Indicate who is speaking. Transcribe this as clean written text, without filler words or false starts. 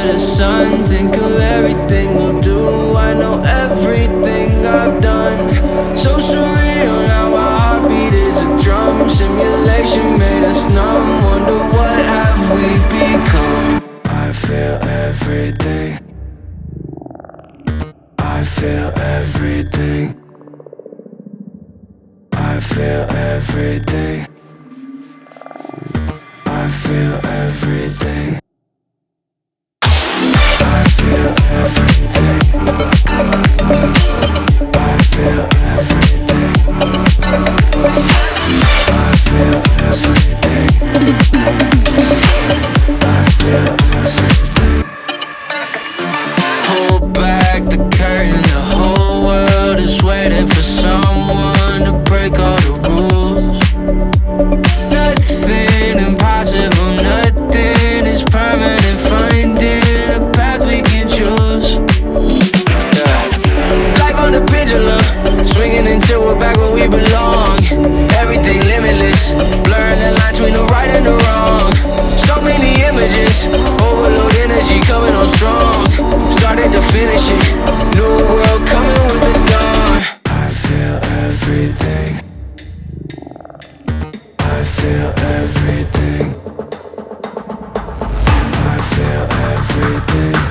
Speaker 1: the sun. Think of everything we'll do. I know everything I've done. So surreal, now my heartbeat is a drum. Simulation made us numb. Wonder what have we become? I feel everything. I feel everything. I feel everything. I feel everything. I feel everything. I feel everything. I feel everything. I feel everything. Pull back the curtain, the whole world is waiting for someone to break all the rules. Nothing impossible, nothing is permanent. Finding a path we can choose. Life on the pendulum, swinging until we're back where we belong. Everything limitless, blurring the line between the right and the wrong. So many images, overload energy coming on strong. Started to finish it, new world coming with the dawn. I feel everything. I feel everything. I feel everything.